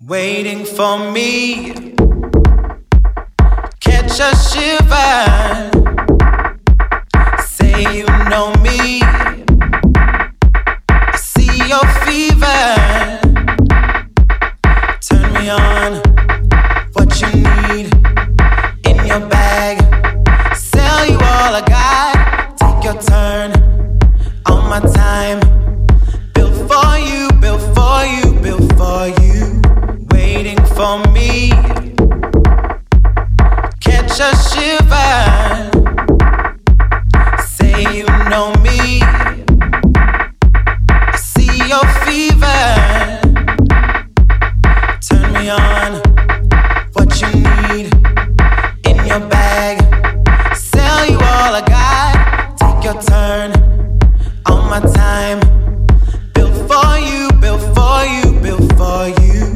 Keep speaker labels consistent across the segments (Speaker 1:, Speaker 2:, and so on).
Speaker 1: Waiting for me, catch a shiver. Say you know me, I see your fever. Turn me on, what you need in your bag. Sell you all I got, take your turn on my time. Built for you, built for you, built for you. Waiting for me, catch a shiver. Say you know me, I see your fever. Turn me on, what you need in your bag. Sell you all I got, take your turn on my time. Built for you, built for you, built for you.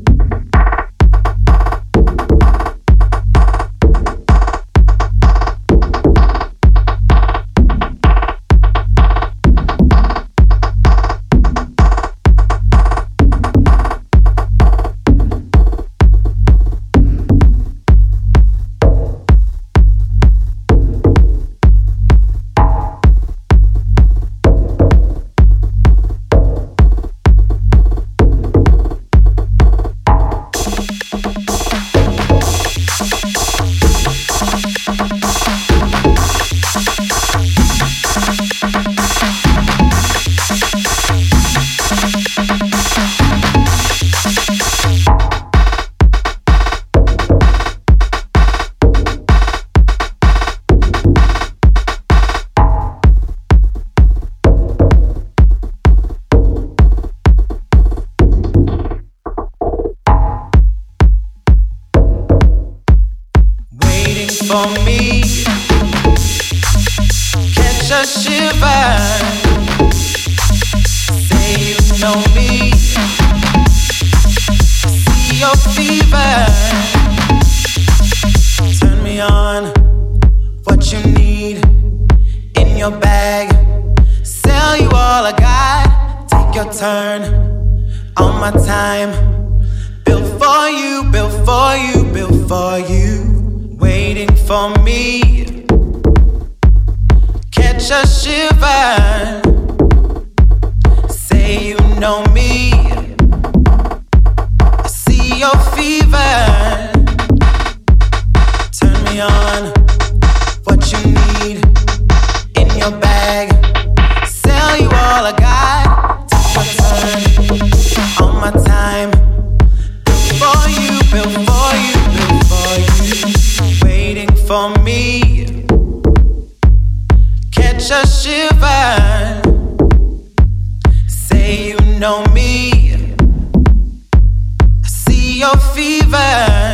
Speaker 1: For me, catch a shiver. Say you know me, see your fever. Turn me on, what you need in your bag. Sell you all I got, take your turn on my time. Built for you, built for you, built for you. Waiting for me, catch a shiver. Say you know me, I see your fever. Turn me on, what you need in your bag. Sell you all I got, take your turn on my time. Built for you, built for you, built for you. Waiting for me, catch a shiver. Say you know me, I see your fever.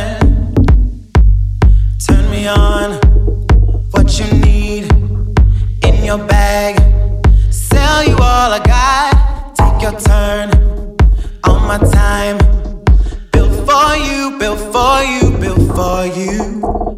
Speaker 1: Turn me on, what you need in your bag. Sell you all I got, take your turn on my time. Built for you, built for you, built for you.